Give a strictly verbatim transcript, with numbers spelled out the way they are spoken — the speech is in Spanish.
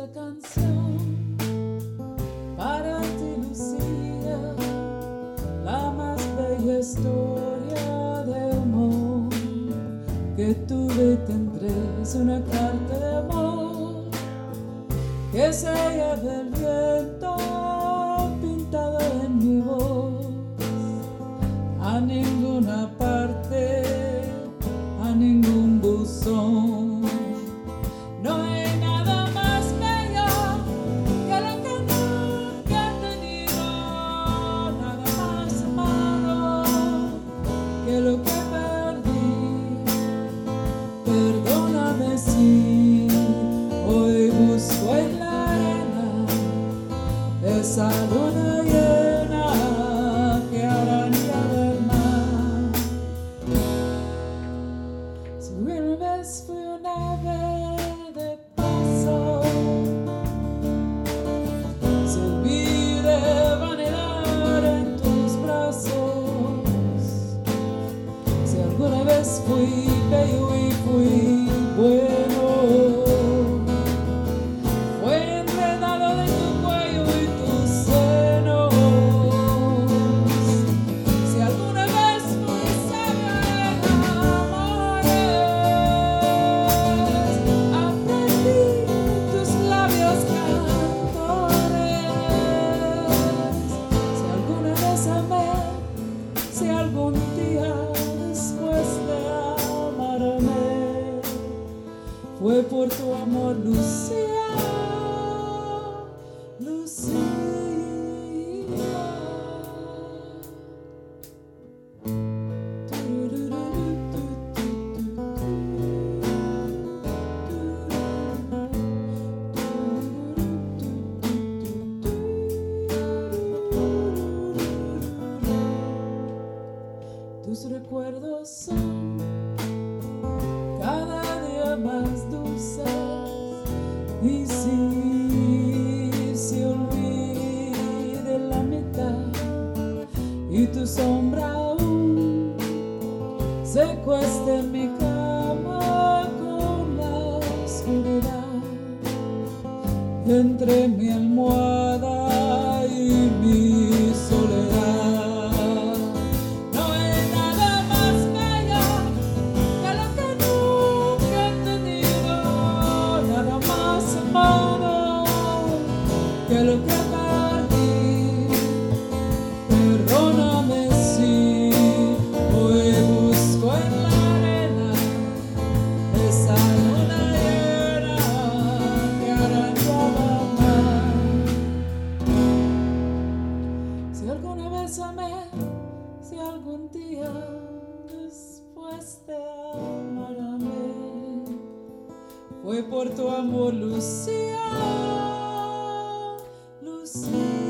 esta canción para ti, Lucía, la más bella historia de amor que tuve y tendré. Es una carta de amor que se lleva el viento pintado en mi voz. A ninguna parte, a ningún buzón. No hay nada más bello que lo que nunca he tenido, nada más amado que lo que perdí. Perdóname si hoy busco en la arena esa luna llena que arañaba el mar. Si una vez fui un ave de paso, si olvidé de vanidad en tus brazos, si alguna vez fui bello y fui bueno, fue enredado de tu cuello y tus senos. Si alguna vez fui sabia en amores, aprendí tus labios cantores. Si alguna vez amé, si algún día después de amarme, fue por tu amor, Lucía, Lucía. Tus recuerdos son cada día más dulces, y si se olvide la mitad y tu sombra aún se cuesta en mi cama con la oscuridad entre mi almohada y mi soledad. Que lo que perdí, perdóname si hoy busco en la arena esa luna llena que arañaba el mar. Si alguna vez amé, si algún día después de amarme, fue por tu amor, Lucía. See